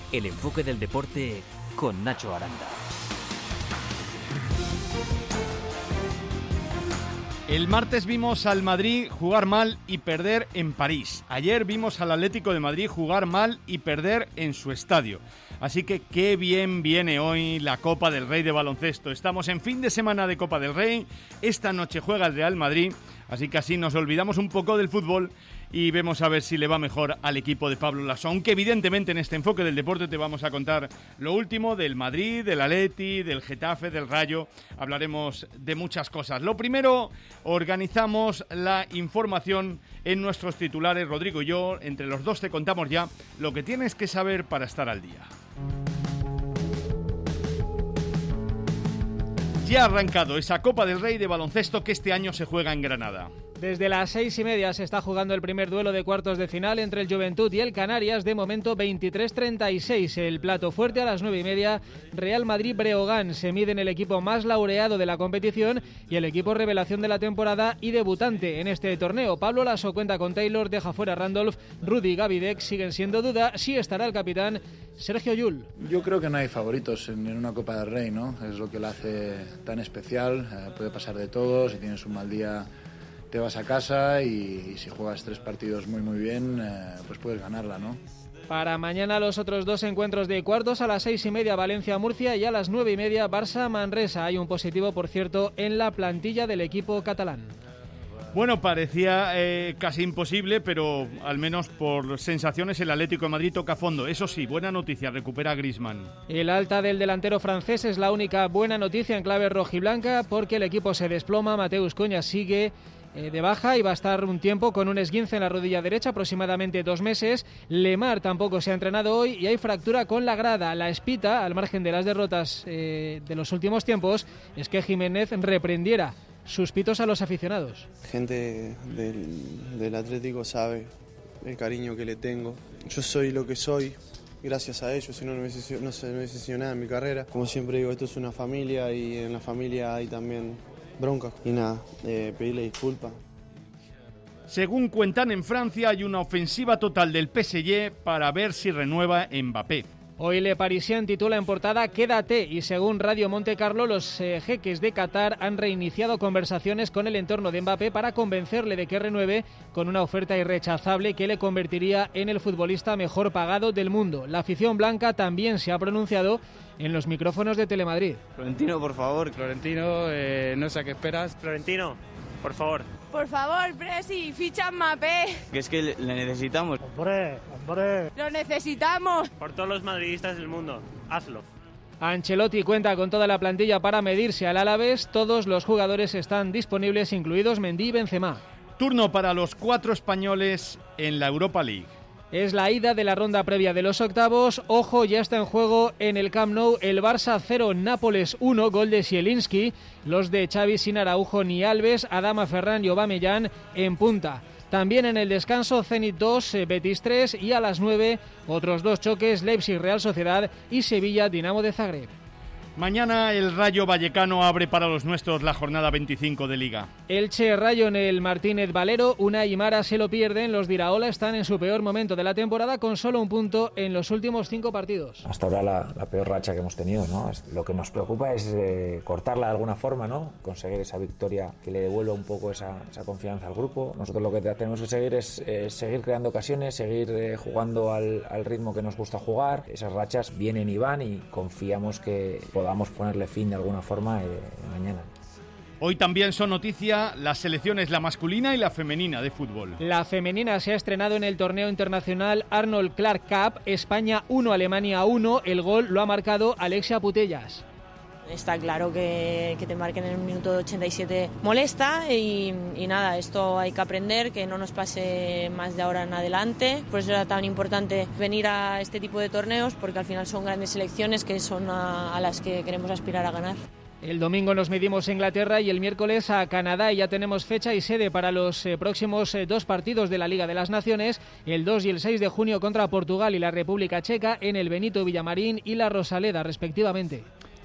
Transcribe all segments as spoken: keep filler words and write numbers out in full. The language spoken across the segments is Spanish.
El enfoque del deporte con Nacho Aranda. El martes vimos al Madrid jugar mal y perder en París. Ayer vimos al Atlético de Madrid jugar mal y perder en su estadio. Así que qué bien viene hoy la Copa del Rey de baloncesto. Estamos en fin de semana de Copa del Rey. Esta noche juega el Real Madrid. Así que así nos olvidamos un poco del fútbol y vemos a ver si le va mejor al equipo de Pablo Laso. Aunque evidentemente en este enfoque del deporte te vamos a contar lo último del Madrid, del Atleti, del Getafe, del Rayo. Hablaremos de muchas cosas. Lo primero, organizamos la información en nuestros titulares. Rodrigo y yo, entre los dos te contamos ya lo que tienes que saber para estar al día. Ya ha arrancado esa Copa del Rey de baloncesto que este año se juega en Granada. Desde las seis y media se está jugando el primer duelo de cuartos de final entre el Juventud y el Canarias, de momento veintitrés treinta y seis. El plato fuerte a las nueve y media, Real Madrid-Breogán. Se miden el equipo más laureado de la competición y el equipo revelación de la temporada y debutante en este torneo. Pablo Laso cuenta con Taylor, deja fuera a Randolph, Rudy y Gavidec siguen siendo duda. Sí estará el capitán Sergio Llull. Yo creo que no hay favoritos en, en una Copa del Rey, ¿no? Es lo que la hace tan especial. Eh, puede pasar de todo. Si tienes un mal día te vas a casa y, y si juegas tres partidos muy muy bien, eh, pues puedes ganarla, ¿no? Para mañana los otros dos encuentros de cuartos, a las seis y media Valencia-Murcia y a las nueve y media Barça-Manresa. Hay un positivo, por cierto, en la plantilla del equipo catalán. Bueno, parecía eh, casi imposible, pero al menos por sensaciones el Atlético de Madrid toca fondo. Eso sí, buena noticia, recupera a Griezmann. El alta del delantero francés es la única buena noticia en clave rojiblanca, porque el equipo se desploma. Mateusz Cunha sigue eh, de baja y va a estar un tiempo con un esguince en la rodilla derecha, aproximadamente dos meses. Lemar tampoco se ha entrenado hoy y hay fractura con la grada. La espita, al margen de las derrotas eh, de los últimos tiempos, es que Jiménez reprendiera sus pitos a los aficionados. Gente del, del Atlético sabe el cariño que le tengo. Yo soy lo que soy gracias a ellos, si no, no hubiese, no se, no hubiese sido nada en mi carrera. Como siempre digo, esto es una familia y en la familia hay también bronca. Y nada, eh, pedirle disculpas. Según cuentan en Francia, hay una ofensiva total del P S G para ver si renueva Mbappé. Hoy Le Parisien titula en portada Quédate y según Radio Monte Carlo los eh, jeques de Qatar han reiniciado conversaciones con el entorno de Mbappé para convencerle de que renueve con una oferta irrechazable que le convertiría en el futbolista mejor pagado del mundo. La afición blanca también se ha pronunciado en los micrófonos de Telemadrid. Florentino, por favor. Florentino, eh, no sé a qué esperas. Florentino, por favor. Por favor, Presi, ficha Mbappé. Que es que le necesitamos. Hombre, hombre. Lo necesitamos. Por todos los madridistas del mundo, hazlo. Ancelotti cuenta con toda la plantilla para medirse al Alavés. Todos los jugadores están disponibles, incluidos Mendy y Benzema. Turno para los cuatro españoles en la Europa League. Es la ida de la ronda previa de los octavos. Ojo, ya está en juego en el Camp Nou el Barça cero, Nápoles uno, gol de Zielinski. Los de Xavi sin Araujo ni Alves, Adama, Ferran y Aubameyang en punta. También en el descanso Zenit dos, Betis tres y a las nueve otros dos choques, Leipzig Real Sociedad y Sevilla Dinamo de Zagreb. Mañana el Rayo Vallecano abre para los nuestros la jornada veinticinco de Liga. Elche Rayo en el Martínez Valero, Unai y Mara se lo pierden. Los de Iraola están en su peor momento de la temporada con solo un punto en los últimos cinco partidos. Hasta ahora la, la peor racha que hemos tenido, ¿no? Lo que nos preocupa es eh, cortarla de alguna forma, ¿no? Conseguir esa victoria que le devuelva un poco esa, esa confianza al grupo. Nosotros lo que tenemos que seguir es eh, seguir creando ocasiones, seguir eh, jugando al, al ritmo que nos gusta jugar. Esas rachas vienen y van y confiamos que podamos Vamos a ponerle fin de alguna forma eh, mañana. Hoy también son noticia las selecciones, la masculina y la femenina de fútbol. La femenina se ha estrenado en el torneo internacional Arnold Clark Cup, España uno, Alemania uno, el gol lo ha marcado Alexia Putellas. Está claro que, que te marquen en el minuto ochenta y siete molesta y, y nada, esto hay que aprender, que no nos pase más de ahora en adelante. Por eso era tan importante venir a este tipo de torneos, porque al final son grandes selecciones que son a, a las que queremos aspirar a ganar. El domingo nos medimos a Inglaterra y el miércoles a Canadá y ya tenemos fecha y sede para los eh, próximos eh, dos partidos de la Liga de las Naciones, el dos y el seis de junio contra Portugal y la República Checa en el Benito Villamarín y la Rosaleda respectivamente.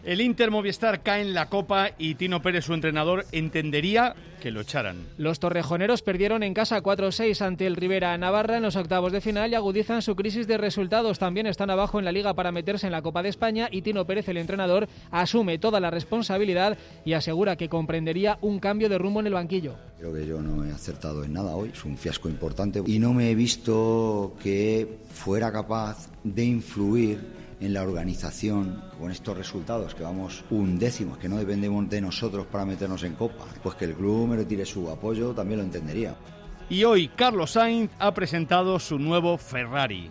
El Inter Movistar cae en la Copa y Tino Pérez, su entrenador, entendería que lo echaran. Los torrejoneros perdieron en casa cuatro seis ante el Rivera Navarra en los octavos de final y agudizan su crisis de resultados. También están abajo en la Liga para meterse en la Copa de España y Tino Pérez, el entrenador, asume toda la responsabilidad y asegura que comprendería un cambio de rumbo en el banquillo. Creo que yo no he acertado en nada hoy, es un fiasco importante y no me he visto que fuera capaz de influir en la organización con estos resultados, que vamos un décimo, que no dependemos de nosotros para meternos en Copa. Pues que el club me retire su apoyo también lo entendería. Y hoy Carlos Sainz ha presentado su nuevo Ferrari.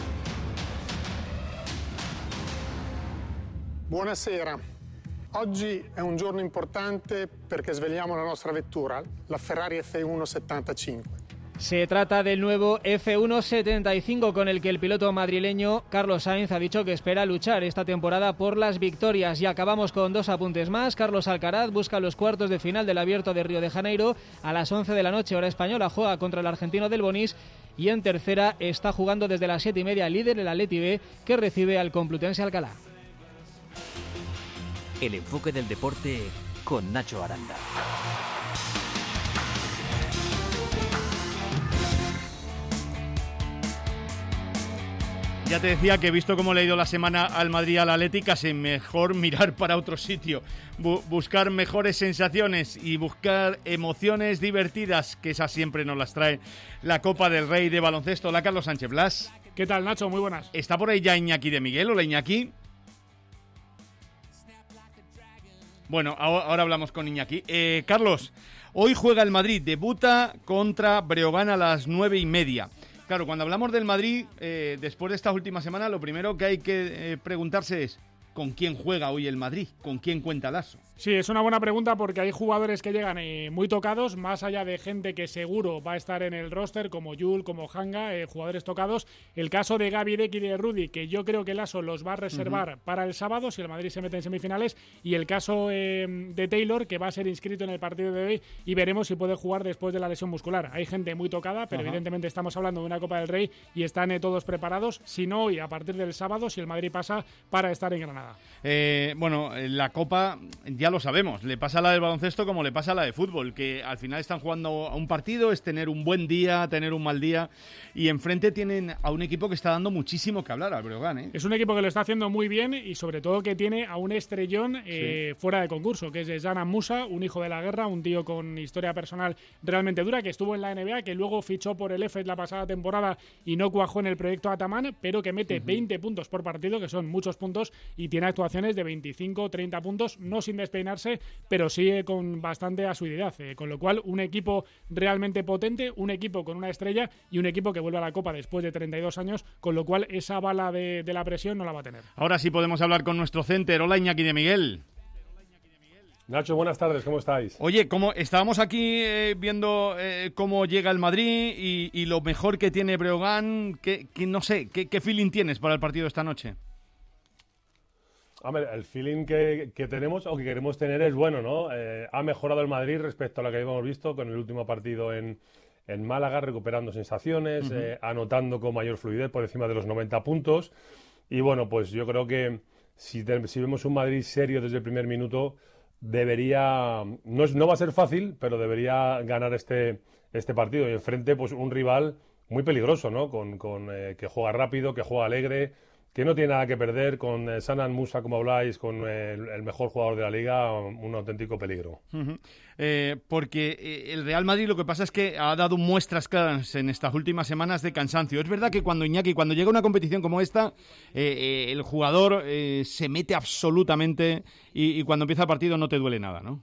Buonasera. Oggi è un giorno importante perché svegliamo la nostra vettura, la Ferrari F uno settantacinque. Se trata del nuevo F uno setenta y cinco con el que el piloto madrileño Carlos Sainz ha dicho que espera luchar esta temporada por las victorias. Y acabamos con dos apuntes más. Carlos Alcaraz busca los cuartos de final del Abierto de Río de Janeiro. A las once de la noche, hora española, juega contra el argentino del Bonis. Y en tercera está jugando desde las siete y media el líder, el Atleti B, que recibe al Complutense Alcalá. El enfoque del deporte con Nacho Aranda. Ya te decía que, visto cómo le ha ido la semana al Madrid, al Atleti, casi mejor mirar para otro sitio, Bu- buscar mejores sensaciones y buscar emociones divertidas, que esas siempre nos las trae la Copa del Rey de baloncesto. Hola, Carlos Sánchez Blas. ¿Qué tal, Nacho? Muy buenas. ¿Está por ahí ya Iñaki de Miguel? Hola, Iñaki. Bueno, ahora, ahora hablamos con Iñaki. Eh, Carlos, hoy juega el Madrid, debuta contra Breogán a las nueve y media. Claro, cuando hablamos del Madrid, eh, después de esta última semana, lo primero que hay que eh, preguntarse es ¿con quién juega hoy el Madrid? ¿Con quién cuenta Lasso? Sí, es una buena pregunta porque hay jugadores que llegan eh, muy tocados, más allá de gente que seguro va a estar en el roster, como Yul, como Hanga, eh, jugadores tocados. El caso de Gaby Deck y de Rudy, que yo creo que Lasso los va a reservar uh-huh. para el sábado, si el Madrid se mete en semifinales, y el caso eh, de Taylor, que va a ser inscrito en el partido de hoy, y veremos si puede jugar después de la lesión muscular. Hay gente muy tocada, pero uh-huh. evidentemente estamos hablando de una Copa del Rey y están eh, todos preparados, si no hoy, a partir del sábado, si el Madrid pasa, para estar en Granada. Eh, bueno, la Copa ya lo sabemos, le pasa a la del baloncesto como le pasa a la de fútbol, que al final están jugando a un partido, es tener un buen día, tener un mal día, y enfrente tienen a un equipo que está dando muchísimo que hablar, al Breogán, ¿eh? Es un equipo que lo está haciendo muy bien y sobre todo que tiene a un estrellón eh, sí. fuera de concurso, que es Zanan Musa, un hijo de la guerra, un tío con historia personal realmente dura, que estuvo en la N B A, que luego fichó por el Efes la pasada temporada y no cuajó en el proyecto Ataman, pero que mete uh-huh. veinte puntos por partido, que son muchos puntos, y tiene actuaciones de veinticinco treinta puntos, no sin despeinarse, pero sí eh, con bastante asiduidad, eh, con lo cual un equipo realmente potente, un equipo con una estrella y un equipo que vuelve a la Copa después de treinta y dos años, con lo cual esa bala de, de la presión no la va a tener. Ahora sí podemos hablar con nuestro center. Hola, Iñaki de Miguel. Nacho, buenas tardes, ¿cómo estáis? Oye, como estábamos aquí eh, viendo eh, cómo llega el Madrid y, y lo mejor que tiene Breogán, que, que no sé, ¿qué, ¿qué feeling tienes para el partido de esta noche? Hombre, el feeling que, que tenemos o que queremos tener es bueno, ¿no? Eh, ha mejorado el Madrid respecto a lo que habíamos visto con el último partido en, en Málaga, recuperando sensaciones, uh-huh. eh, anotando con mayor fluidez por encima de los noventa puntos. Y bueno, pues yo creo que si, te, si vemos un Madrid serio desde el primer minuto, debería, no, es, no va a ser fácil, pero debería ganar este, este partido. Y enfrente, pues un rival muy peligroso, ¿no? Con, con eh, que juega rápido, que juega alegre, que no tiene nada que perder, con eh, Zanan Musa, como habláis, con eh, el, el mejor jugador de la liga, un auténtico peligro. Uh-huh. Eh, porque eh, el Real Madrid lo que pasa es que ha dado muestras claras en estas últimas semanas de cansancio. Es verdad que cuando Iñaki, cuando llega una competición como esta, eh, eh, el jugador eh, se mete absolutamente y, y cuando empieza el partido no te duele nada, ¿no?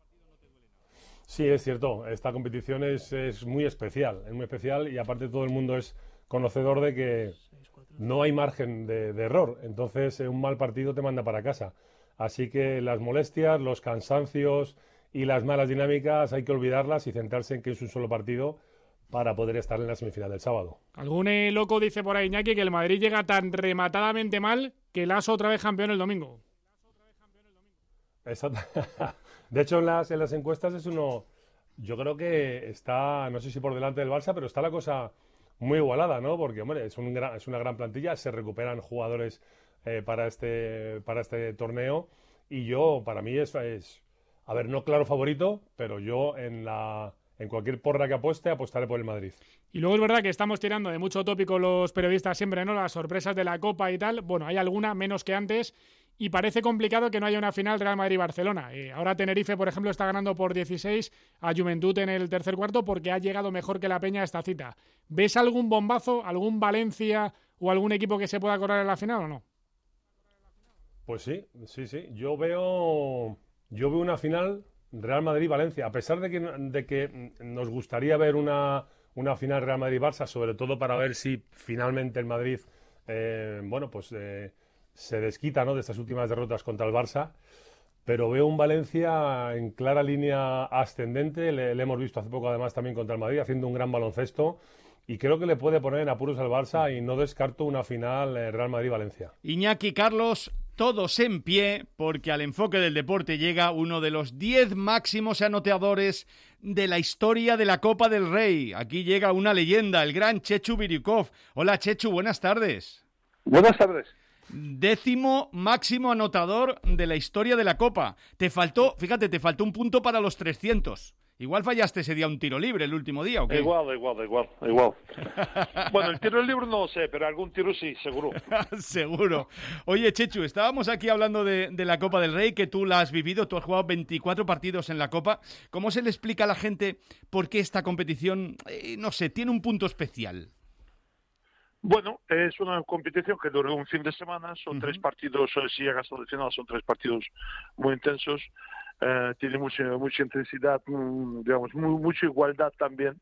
Sí, es cierto. Esta competición es, es muy especial, es muy especial y aparte todo el mundo es conocedor de que no hay margen de, de error, entonces un mal partido te manda para casa. Así que las molestias, los cansancios y las malas dinámicas hay que olvidarlas y centrarse en que es un solo partido para poder estar en la semifinal del sábado. Algún eh, loco dice por ahí, Iñaki, que el Madrid llega tan rematadamente mal que el Lasso otra vez campeón el domingo. Exacto. De hecho, en las, en las encuestas es uno... Yo creo que está, no sé si por delante del Barça, pero está la cosa muy igualada, ¿no? Porque, hombre, es, un gran, es una gran plantilla, se recuperan jugadores eh, para, este, para este torneo y yo, para mí es, es, a ver, no claro favorito, pero yo en la en cualquier porra que apueste, apostaré por el Madrid. Y luego es verdad que estamos tirando de mucho tópico los periodistas siempre, ¿no? Las sorpresas de la Copa y tal. Bueno, hay alguna menos que antes y parece complicado que no haya una final Real Madrid-Barcelona. Eh, ahora Tenerife, por ejemplo, está ganando por dieciséis a Juventud en el tercer cuarto porque ha llegado mejor que la Peña a esta cita. ¿Ves algún bombazo, algún Valencia o algún equipo que se pueda colar en la final o no? Pues sí, sí, sí. Yo veo, yo veo una final Real Madrid-Valencia. A pesar de que, de que nos gustaría ver una, una final Real Madrid-Barça, sobre todo para ver si finalmente el Madrid, eh, bueno, pues eh, se desquita, ¿no?, de estas últimas derrotas contra el Barça. Pero veo un Valencia en clara línea ascendente. Le, le hemos visto hace poco, además, también contra el Madrid, haciendo un gran baloncesto. Y creo que le puede poner en apuros al Barça y no descarto una final eh, Real Madrid-Valencia. Iñaki, Carlos, todos en pie, porque al enfoque del deporte llega uno de los diez máximos anotadores de la historia de la Copa del Rey. Aquí llega una leyenda, el gran Chechu Birikov. Hola, Chechu, buenas tardes. Buenas tardes. Décimo máximo anotador de la historia de la Copa. Te faltó, fíjate, te faltó un punto para los trescientos. Igual fallaste ese día un tiro libre el último día, ¿o qué? Igual, igual, igual, igual. Bueno, el tiro libre no lo sé, pero algún tiro sí, seguro. Seguro. Oye, Chechu, estábamos aquí hablando de, de la Copa del Rey, que tú la has vivido, tú has jugado veinticuatro partidos en la Copa. ¿Cómo se le explica a la gente por qué esta competición, eh, no sé, tiene un punto especial? Bueno, es una competición que dura un fin de semana, son uh-huh. tres partidos, si llegas al final, son tres partidos muy intensos. Uh, tiene mucha mucha intensidad, mm, digamos, muy, mucha igualdad también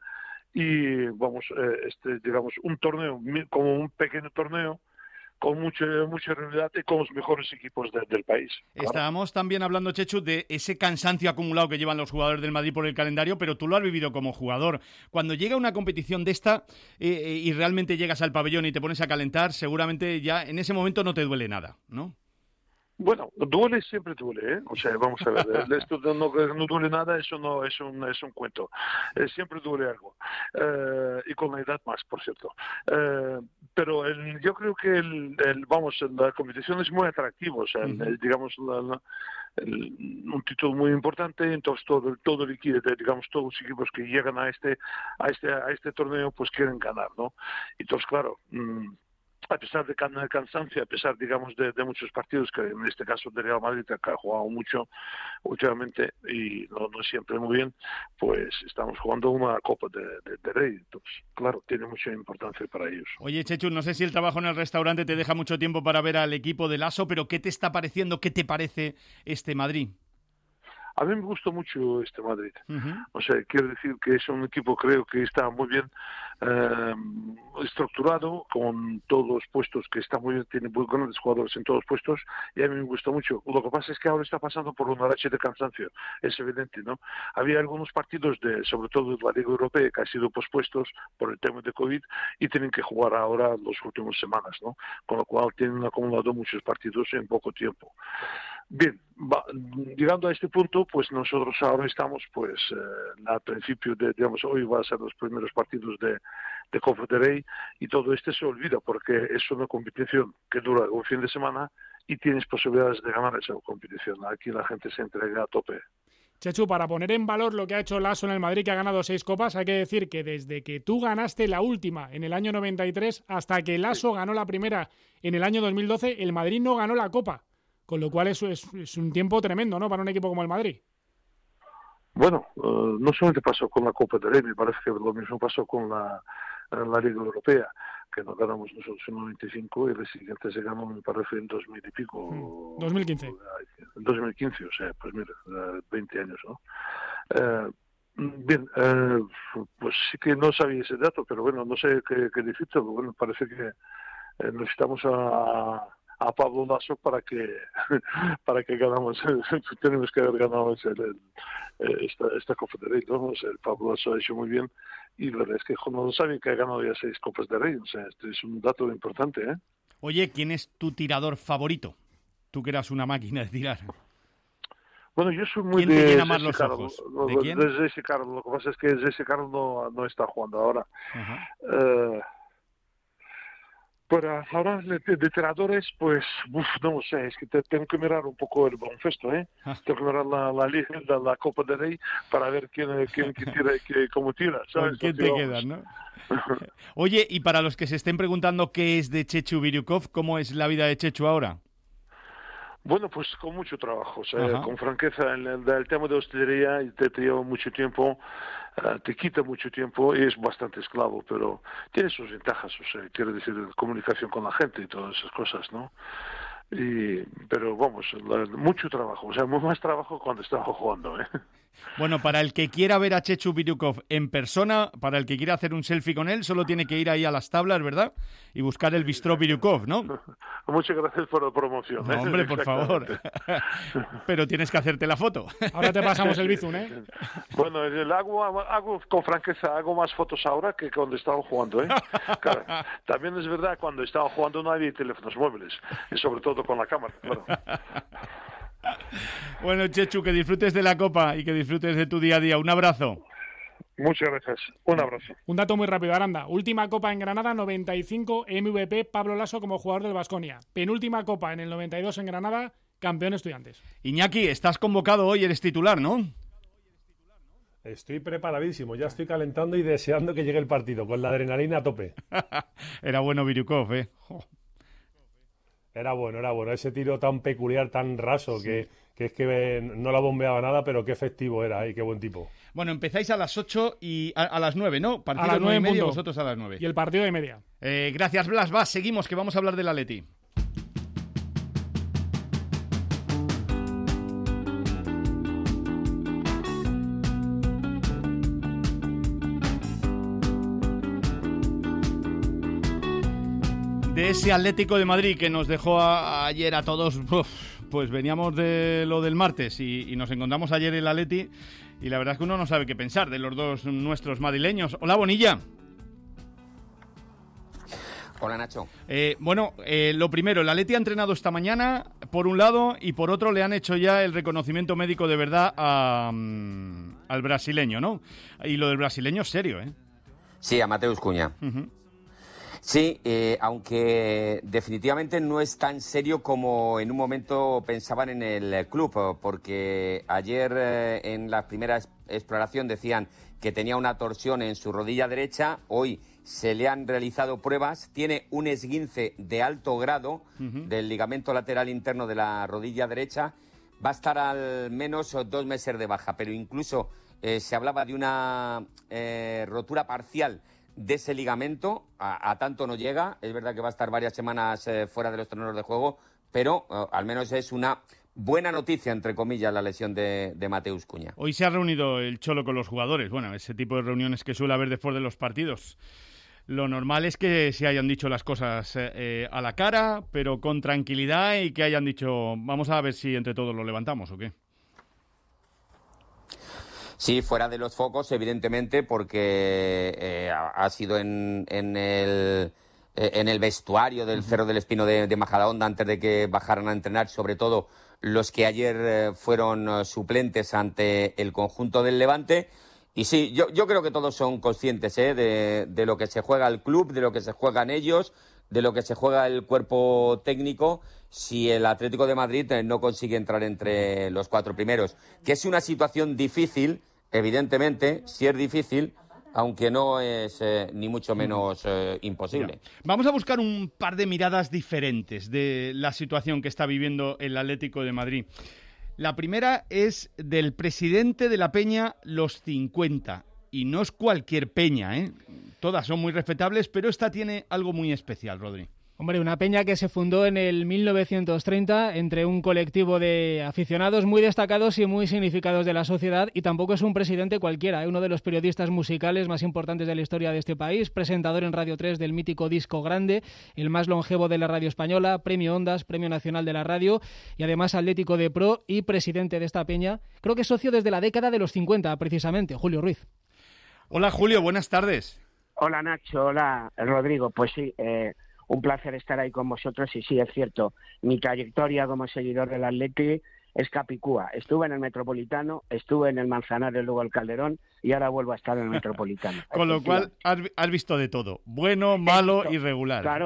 y vamos, eh, este, digamos, un torneo como un pequeño torneo con mucha mucha realidad y con los mejores equipos de, del país. Claro. Estábamos también hablando, Chechu, de ese cansancio acumulado que llevan los jugadores del Madrid por el calendario, pero tú lo has vivido como jugador. Cuando llega una competición de esta eh, y realmente llegas al pabellón y te pones a calentar, seguramente ya en ese momento no te duele nada, ¿no? Bueno, duele, siempre duele, ¿eh? O sea, vamos a ver, esto no, no duele nada, eso no es un, es un cuento. Eh, siempre duele algo. Eh, y con la edad más, por cierto. Eh, pero el, yo creo que, el, el, vamos, la competición es muy atractiva, o sea, uh-huh. el, digamos, la, la, el, un título muy importante, entonces todo, todo el equipo, digamos, todos los equipos que llegan a este, a este, a este torneo, pues quieren ganar, ¿no? Entonces, claro, mmm, a pesar de can- cansancio, a pesar, digamos, de, de muchos partidos, que en este caso de Real Madrid, que ha jugado mucho últimamente y no, no siempre muy bien, pues estamos jugando una Copa de, de, de Rey. Entonces, claro, tiene mucha importancia para ellos. Oye, Chechu, no sé si el trabajo en el restaurante te deja mucho tiempo para ver al equipo de Lasso, pero ¿qué te está pareciendo? ¿Qué te parece este Madrid? A mí me gusta mucho este Madrid. Uh-huh. O sea, quiero decir que es un equipo, creo que está muy bien eh, estructurado, con todos los puestos que está muy bien, tiene muy grandes jugadores en todos los puestos, y a mí me gusta mucho. Lo que pasa es que ahora está pasando por una racha de cansancio, es evidente, ¿no? Había algunos partidos, de, sobre todo de la Liga Europea, que han sido pospuestos por el tema de COVID y tienen que jugar ahora las últimas semanas, ¿no? Con lo cual tienen acumulado muchos partidos en poco tiempo. Bien, va, llegando a este punto, pues nosotros ahora estamos, pues, eh, al principio de, digamos, hoy va a ser los primeros partidos de, de Copa del Rey y todo esto se olvida porque es una competición que dura un fin de semana y tienes posibilidades de ganar esa competición. Aquí la gente se entrega a tope. Chechu, para poner en valor lo que ha hecho Lasso en el Madrid, que ha ganado seis copas, hay que decir que desde que tú ganaste la última en el año noventa y tres hasta que Lasso sí. ganó la primera en el año dos mil doce, el Madrid no ganó la Copa. Con lo cual eso es, es un tiempo tremendo, ¿no?, para un equipo como el Madrid. Bueno, uh, no solamente pasó con la Copa del Rey, me parece que lo mismo pasó con la, la Liga Europea, que nos ganamos nosotros en noventa y cinco y el siguiente se ganó, me parece, en dos mil y pico. Mm, dos mil quince. En dos mil quince, o sea, pues mira, veinte años, ¿no? Uh, bien, uh, pues sí que no sabía ese dato, pero bueno, no sé qué, qué decirte, bueno, parece que eh, necesitamos a... a Pablo Lasso para que para que ganamos tenemos que haber ganado el, el, esta, esta Copa de Rey, ¿no? O sea, el Pablo Lasso ha hecho muy bien y la verdad es que no lo saben que ha ganado ya seis Copas de Rey, o sea, este es un dato importante, ¿eh? Oye, ¿quién es tu tirador favorito? Tú que eras una máquina de tirar. Bueno, yo soy muy ¿Quién de te llena más Jesse los ojos? Carlos. ¿De quién? De Jesse Carlos. Lo que pasa es que Jesse Carlos no, no está jugando ahora. Uh-huh. Uh, Para ahora de, de entrenadores, pues, uf, no sé, es que te, tengo que mirar un poco el baloncesto, ¿eh? Ah. Tengo que mirar la, la Liga, la, la Copa del Rey, para ver quién, quién, quién tira, quién, cómo tira, ¿sabes? ¿Quién te quedas, no? Oye, y para los que se estén preguntando qué es de Chechu Biriukov, ¿cómo es la vida de Chechu ahora? Bueno, pues con mucho trabajo, o sea, con franqueza, el, el, el tema de hostelería te, te lleva mucho tiempo, uh, te quita mucho tiempo y es bastante esclavo, pero tiene sus ventajas, o sea, quiere decir, comunicación con la gente y todas esas cosas, ¿no? Y, pero vamos, la, mucho trabajo, o sea, muy más trabajo cuando estaba jugando, ¿eh? Bueno, para el que quiera ver a Chechu Biriukov en persona, para el que quiera hacer un selfie con él, solo tiene que ir ahí a las tablas, ¿verdad? Y buscar el Bistró Biriukov, ¿no? Muchas gracias por la promoción. No, hombre, por favor. Pero tienes que hacerte la foto. Ahora te pasamos el Bizum, ¿eh? Bueno, el hago, hago con franqueza, hago más fotos ahora que cuando estaba jugando, ¿eh? Claro, también es verdad, cuando estaba jugando no había teléfonos móviles, y sobre todo con la cámara, claro. Bueno, Chechu, que disfrutes de la Copa y que disfrutes de tu día a día. Un abrazo. Muchas gracias. Un abrazo. Un dato muy rápido, Aranda. Última Copa en Granada, noventa y cinco, M V P, Pablo Laso como jugador del Baskonia. Penúltima Copa en el noventa y dos en Granada, campeón Estudiantes. Iñaki, estás convocado hoy, eres titular, ¿no? Estoy preparadísimo, ya estoy calentando y deseando que llegue el partido, con la adrenalina a tope. Era bueno Biriukov, ¿eh? Oh. Era bueno, era bueno. Ese tiro tan peculiar, tan raso, sí. que, que es que no la bombeaba nada, pero qué efectivo era y qué buen tipo. Bueno, empezáis a las ocho y a, a las nueve, ¿no? Partido a las nueve y media, vosotros a las nueve. Y el partido de media. Eh, gracias, Blas. Va, seguimos, que vamos a hablar del Atleti. De ese Atlético de Madrid que nos dejó a, a ayer a todos, uf, pues veníamos de lo del martes y, y nos encontramos ayer el Atleti y la verdad es que uno no sabe qué pensar de los dos nuestros madrileños. Hola, Bonilla. Hola, Nacho. Eh, bueno, eh, lo primero, el Atleti ha entrenado esta mañana, por un lado, y por otro le han hecho ya el reconocimiento médico de verdad a, um, al brasileño, ¿no? Y lo del brasileño es serio, ¿eh? Sí, a Mateus Cunha. Uh-huh. Sí, eh, aunque definitivamente no es tan serio como en un momento pensaban en el club, porque ayer eh, en la primera exploración decían que tenía una torsión en su rodilla derecha, hoy se le han realizado pruebas, tiene un esguince de alto grado uh-huh. del ligamento lateral interno de la rodilla derecha, va a estar al menos dos meses de baja, pero incluso eh, se hablaba de una eh, rotura parcial de ese ligamento, a, a tanto no llega, es verdad que va a estar varias semanas eh, fuera de los terrenos de juego, pero eh, al menos es una buena noticia, entre comillas, la lesión de, de Mateus Cunha. Hoy se ha reunido el Cholo con los jugadores, bueno, ese tipo de reuniones que suele haber después de los partidos. Lo normal es que se hayan dicho las cosas eh, a la cara, pero con tranquilidad y que hayan dicho, vamos a ver si entre todos lo levantamos o qué. Sí, fuera de los focos, evidentemente, porque eh, ha sido en, en, el, eh, en el vestuario del Cerro del Espino de, de Majadahonda antes de que bajaran a entrenar, sobre todo los que ayer eh, fueron uh, suplentes ante el conjunto del Levante. Y sí, yo, yo creo que todos son conscientes ¿eh? de, de lo que se juega el club, de lo que se juegan ellos, de lo que se juega el cuerpo técnico si el Atlético de Madrid no consigue entrar entre los cuatro primeros. Que es una situación difícil, evidentemente, sí es difícil, aunque no es eh, ni mucho menos eh, imposible. Mira, vamos a buscar un par de miradas diferentes de la situación que está viviendo el Atlético de Madrid. La primera es del presidente de la Peña Los cincuenta. Y no es cualquier peña, ¿eh? Todas son muy respetables, pero esta tiene algo muy especial, Rodri. Hombre, una peña que se fundó en el mil novecientos treinta entre un colectivo de aficionados muy destacados y muy significados de la sociedad, y tampoco es un presidente cualquiera, ¿eh? Uno de los periodistas musicales más importantes de la historia de este país, presentador en Radio tres del mítico Disco Grande, el más longevo de la radio española, Premio Ondas, Premio Nacional de la Radio, y además atlético de pro y presidente de esta peña, creo que socio desde la década de los cincuenta, precisamente, Julio Ruiz. Hola, Julio, buenas tardes. Hola, Nacho, hola, Rodrigo, pues sí, eh... un placer estar ahí con vosotros y sí, es cierto, mi trayectoria como seguidor del Atleti es capicúa. Estuve en el Metropolitano, estuve en el Manzanares, luego el Calderón y ahora vuelvo a estar en el Metropolitano. Con lo cual has, has visto de todo, bueno, malo y regular. Claro,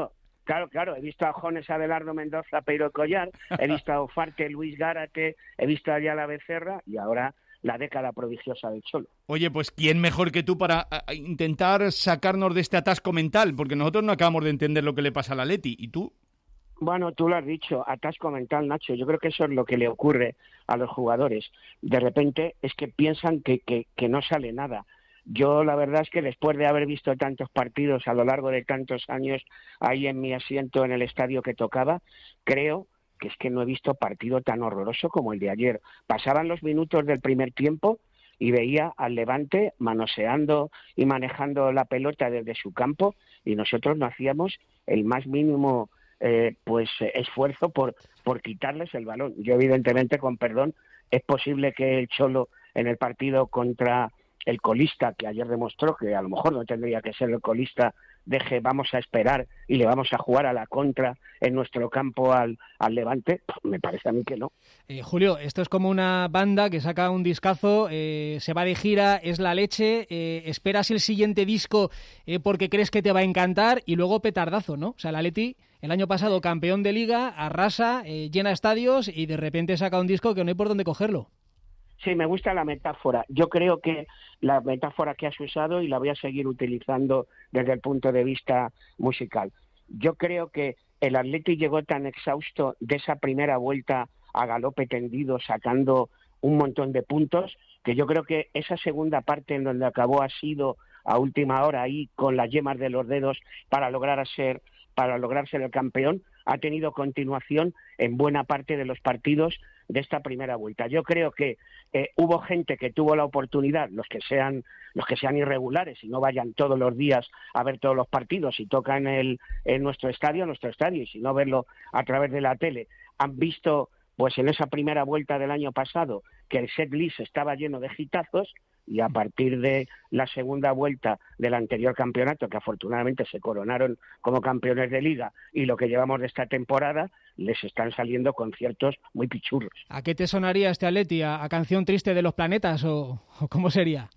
Claro, claro, he visto a Jones Abelardo Mendoza Peiro Collar, he visto a Ufarte Luis Gárate, he visto a Ayala Becerra y ahora la década prodigiosa del Cholo. Oye, pues ¿quién mejor que tú para a, intentar sacarnos de este atasco mental? Porque nosotros no acabamos de entender lo que le pasa al Atleti, ¿y tú? Bueno, tú lo has dicho, atasco mental, Nacho. Yo creo que eso es lo que le ocurre a los jugadores. De repente es que piensan que, que, que no sale nada. Yo la verdad es que después de haber visto tantos partidos a lo largo de tantos años ahí en mi asiento en el estadio que tocaba, creo que es que no he visto partido tan horroroso como el de ayer. Pasaban los minutos del primer tiempo y veía al Levante manoseando y manejando la pelota desde su campo y nosotros no hacíamos el más mínimo eh, pues esfuerzo por, por quitarles el balón. Yo evidentemente, con perdón, es posible que el Cholo en el partido contra el colista, que ayer demostró que a lo mejor no tendría que ser el colista, deje, vamos a esperar y le vamos a jugar a la contra en nuestro campo al, al Levante, pues me parece a mí que no. Eh, Julio, esto es como una banda que saca un discazo, eh, se va de gira, es la leche, eh, esperas el siguiente disco eh, porque crees que te va a encantar y luego petardazo, ¿no? O sea, el Atleti el año pasado campeón de Liga, arrasa, eh, llena estadios y de repente saca un disco que no hay por dónde cogerlo. Sí, me gusta la metáfora. Yo creo que la metáfora que has usado, y la voy a seguir utilizando desde el punto de vista musical. Yo creo que el Atleti llegó tan exhausto de esa primera vuelta a galope tendido, sacando un montón de puntos, que yo creo que esa segunda parte en donde acabó ha sido a última hora ahí con las yemas de los dedos para lograr ser, para lograr ser el campeón, ha tenido continuación en buena parte de los partidos de esta primera vuelta. Yo creo que eh, hubo gente que tuvo la oportunidad, los que sean los que sean irregulares y no vayan todos los días a ver todos los partidos y tocan el, en nuestro estadio, nuestro estadio, y si no verlo a través de la tele, han visto pues en esa primera vuelta del año pasado que el set list estaba lleno de hitazos, y a partir de la segunda vuelta del anterior campeonato, que afortunadamente se coronaron como campeones de Liga, y lo que llevamos de esta temporada, les están saliendo conciertos muy pichurros. ¿A qué te sonaría este Atleti? ¿A, a Canción Triste de los Planetas o, o cómo sería?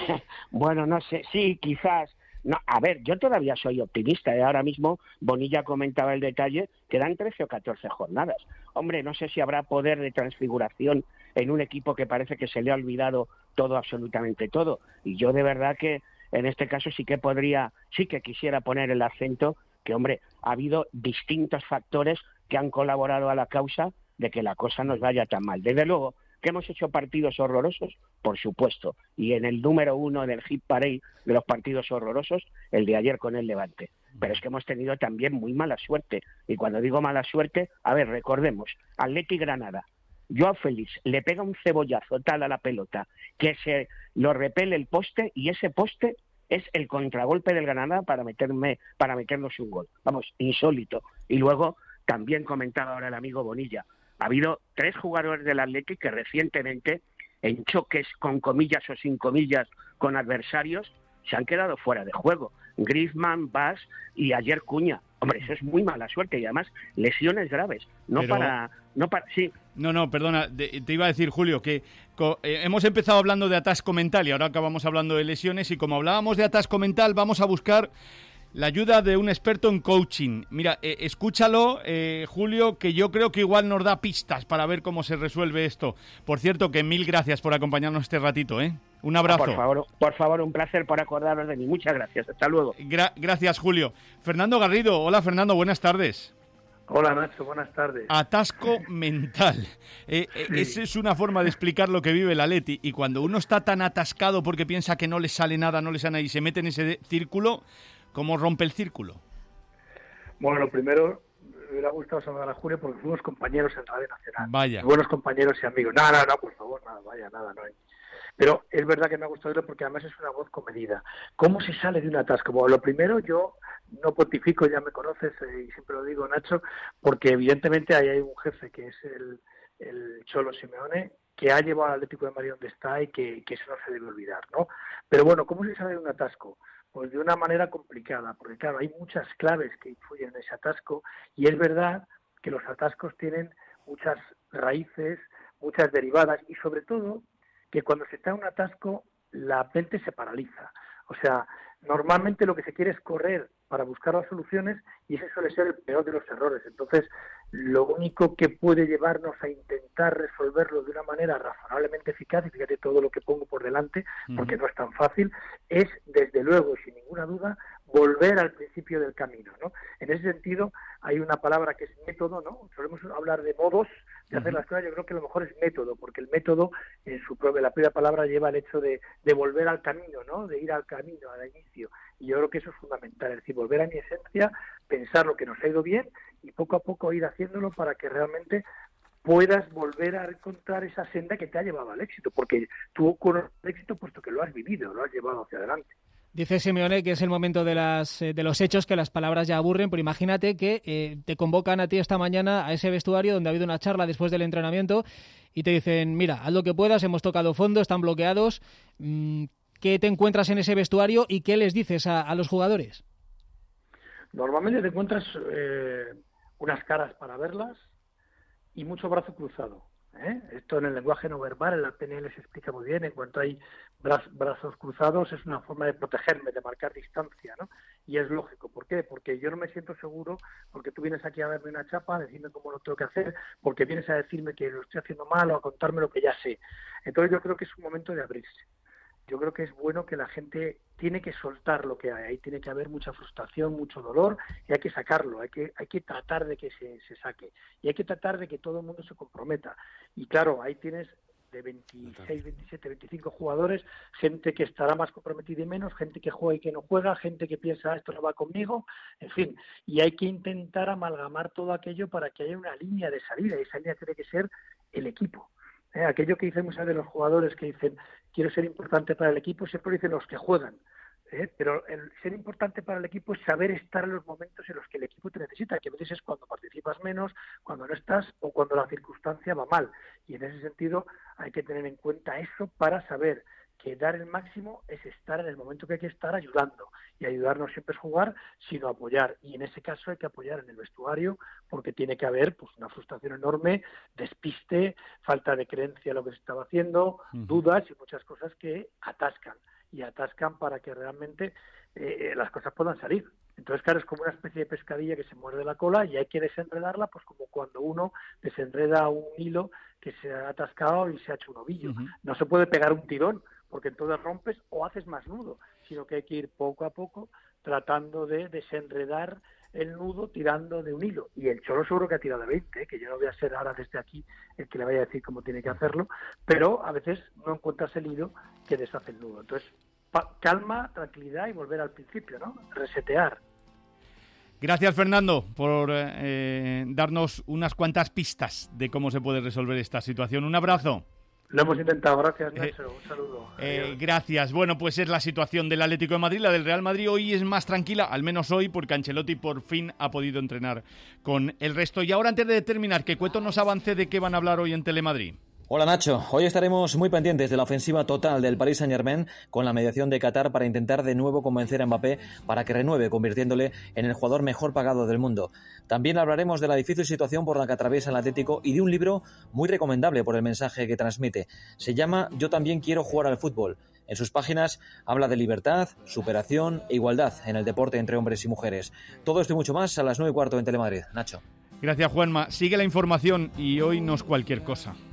Bueno, no sé, sí, quizás. No, a ver, yo todavía soy optimista, ¿eh? Ahora mismo Bonilla comentaba el detalle, quedan trece o catorce jornadas. Hombre, no sé si habrá poder de transfiguración en un equipo que parece que se le ha olvidado todo, absolutamente todo. Y yo de verdad que en este caso sí que podría, sí que quisiera poner el acento que, hombre, ha habido distintos factores que han colaborado a la causa de que la cosa nos vaya tan mal. Desde luego, ¿que hemos hecho partidos horrorosos? Por supuesto. Y en el número uno del hit parade de los partidos horrorosos, el de ayer con el Levante. Pero es que hemos tenido también muy mala suerte. Y cuando digo mala suerte, a ver, recordemos, Atleti Granada, Joao Félix le pega un cebollazo tal a la pelota que se lo repele el poste, y ese poste es el contragolpe del Granada para meterme, para meternos un gol. Vamos, insólito. Y luego, también comentaba ahora el amigo Bonilla, ha habido tres jugadores del Atleti que recientemente, en choques con comillas o sin comillas con adversarios, se han quedado fuera de juego. Griezmann, Bas y ayer Cuña. Hombre, eso es muy mala suerte y además lesiones graves. No Pero... para... no para sí. No, no, perdona, de, te iba a decir, Julio, que co, eh, hemos empezado hablando de atasco mental y ahora acabamos hablando de lesiones, y como hablábamos de atasco mental, vamos a buscar la ayuda de un experto en coaching. Mira, eh, escúchalo, eh, Julio, que yo creo que igual nos da pistas para ver cómo se resuelve esto. Por cierto, que mil gracias por acompañarnos este ratito, ¿eh? Un abrazo. Por favor, por favor, un placer por acordaros de mí. Muchas gracias. Hasta luego. Gra- gracias, Julio. Fernando Garrido. Hola, Fernando. Buenas tardes. Hola, Nacho. Buenas tardes. Atasco mental. Eh, eh, sí. Esa es una forma de explicar lo que vive el Atleti. Y cuando uno está tan atascado porque piensa que no le sale nada, no le sale nada y se mete en ese círculo, ¿cómo rompe el círculo? Bueno, lo primero, me hubiera gustado saludar a Julio porque fuimos compañeros en Radio Nacional. Vaya. Buenos compañeros y amigos. No, no, no, por favor, nada, vaya, nada, no hay. Pero es verdad que me ha gustado verlo porque además es una voz comedida. ¿Cómo se sale de un atasco? Bueno, lo primero, yo no pontifico, ya me conoces eh, y siempre lo digo, Nacho, porque evidentemente ahí hay un jefe que es el, el Cholo Simeone, que ha llevado al Atlético de Madrid donde está y que, que eso no se debe olvidar, ¿no? Pero bueno, ¿cómo se sale de un atasco? Pues de una manera complicada, porque claro, hay muchas claves que influyen en ese atasco, y es verdad que los atascos tienen muchas raíces, muchas derivadas, y sobre todo que cuando se está en un atasco la mente se paraliza. O sea, normalmente lo que se quiere es correr para buscar las soluciones y ese suele ser el peor de los errores. Entonces, lo único que puede llevarnos a intentar resolverlo de una manera razonablemente eficaz, y fíjate todo lo que pongo por delante, porque no es tan fácil, es, desde luego, sin ninguna duda, volver al principio del camino, ¿no? En ese sentido, hay una palabra que es método, ¿no? Solemos hablar de modos de hacer las cosas. Yo creo que lo mejor es método, porque el método, en su propia, la primera palabra lleva el hecho de, de volver al camino, ¿no? De ir al camino, al inicio. Y yo creo que eso es fundamental, es decir, volver a mi esencia, pensar lo que nos ha ido bien y poco a poco ir haciéndolo para que realmente puedas volver a encontrar esa senda que te ha llevado al éxito, porque tú conoces el éxito puesto que lo has vivido, lo has llevado hacia adelante. Dice Simeone que es el momento de las de los hechos, que las palabras ya aburren, pero imagínate que eh, te convocan a ti esta mañana a ese vestuario donde ha habido una charla después del entrenamiento y te dicen, mira, haz lo que puedas, hemos tocado fondo, están bloqueados. ¿Qué te encuentras en ese vestuario y qué les dices a, a los jugadores? Normalmente te encuentras eh, unas caras para verlas y mucho brazo cruzado. ¿Eh? Esto en el lenguaje no verbal, en la P N L se explica muy bien. En cuanto hay bra- brazos cruzados es una forma de protegerme, de marcar distancia, ¿no? Y es lógico. ¿Por qué? Porque yo no me siento seguro, porque tú vienes aquí a darme una chapa, a decirme cómo lo tengo que hacer, porque vienes a decirme que lo estoy haciendo mal o a contarme lo que ya sé. Entonces yo creo que es un momento de abrirse. Yo creo que es bueno que la gente tiene que soltar lo que hay. Ahí tiene que haber mucha frustración, mucho dolor, y hay que sacarlo, hay que hay que tratar de que se, se saque. Y hay que tratar de que todo el mundo se comprometa. Y claro, ahí tienes de veintiséis, veintisiete, veinticinco jugadores, gente que estará más comprometida y menos, gente que juega y que no juega, gente que piensa, esto no va conmigo, en fin. Y hay que intentar amalgamar todo aquello para que haya una línea de salida, y esa línea tiene que ser el equipo. Eh, aquello que dicen muchas de los jugadores que dicen quiero ser importante para el equipo, siempre lo dicen los que juegan, ¿eh? Pero el ser importante para el equipo es saber estar en los momentos en los que el equipo te necesita, que a veces es cuando participas menos, cuando no estás o cuando la circunstancia va mal, y en ese sentido hay que tener en cuenta eso para saber que dar el máximo es estar en el momento que hay que estar ayudando, y ayudar no siempre es jugar, sino apoyar, y en ese caso hay que apoyar en el vestuario, porque tiene que haber pues una frustración enorme, despiste, falta de creencia en lo que se estaba haciendo, uh-huh. dudas y muchas cosas que atascan, y atascan para que realmente eh, las cosas puedan salir. Entonces, claro, es como una especie de pescadilla que se muerde la cola y hay que desenredarla, pues como cuando uno desenreda un hilo que se ha atascado y se ha hecho un ovillo. Uh-huh. No se puede pegar un tirón, porque entonces rompes o haces más nudo, sino que hay que ir poco a poco tratando de desenredar el nudo tirando de un hilo. Y el Cholo seguro que ha tirado de veinte, ¿eh? Que yo no voy a ser ahora desde aquí el que le vaya a decir cómo tiene que hacerlo, pero a veces no encuentras el hilo que deshace el nudo. Entonces, pa- calma, tranquilidad y volver al principio, ¿no? Resetear. Gracias, Fernando, por eh, darnos unas cuantas pistas de cómo se puede resolver esta situación. Un abrazo. Lo hemos intentado, gracias Nacho, eh, un saludo. Eh, gracias. Bueno, pues es la situación del Atlético de Madrid, la del Real Madrid hoy es más tranquila, al menos hoy, porque Ancelotti por fin ha podido entrenar con el resto. Y ahora, antes de terminar, que Cueto nos avance de qué van a hablar hoy en Telemadrid. Hola Nacho, hoy estaremos muy pendientes de la ofensiva total del Paris Saint-Germain con la mediación de Qatar para intentar de nuevo convencer a Mbappé para que renueve, convirtiéndole en el jugador mejor pagado del mundo. También hablaremos de la difícil situación por la que atraviesa el Atlético y de un libro muy recomendable por el mensaje que transmite. Se llama Yo también quiero jugar al fútbol. En sus páginas habla de libertad, superación e igualdad en el deporte entre hombres y mujeres. Todo esto y mucho más a las nueve y cuarto en Telemadrid. Nacho. Gracias, Juanma. Sigue la información y hoy no es cualquier cosa.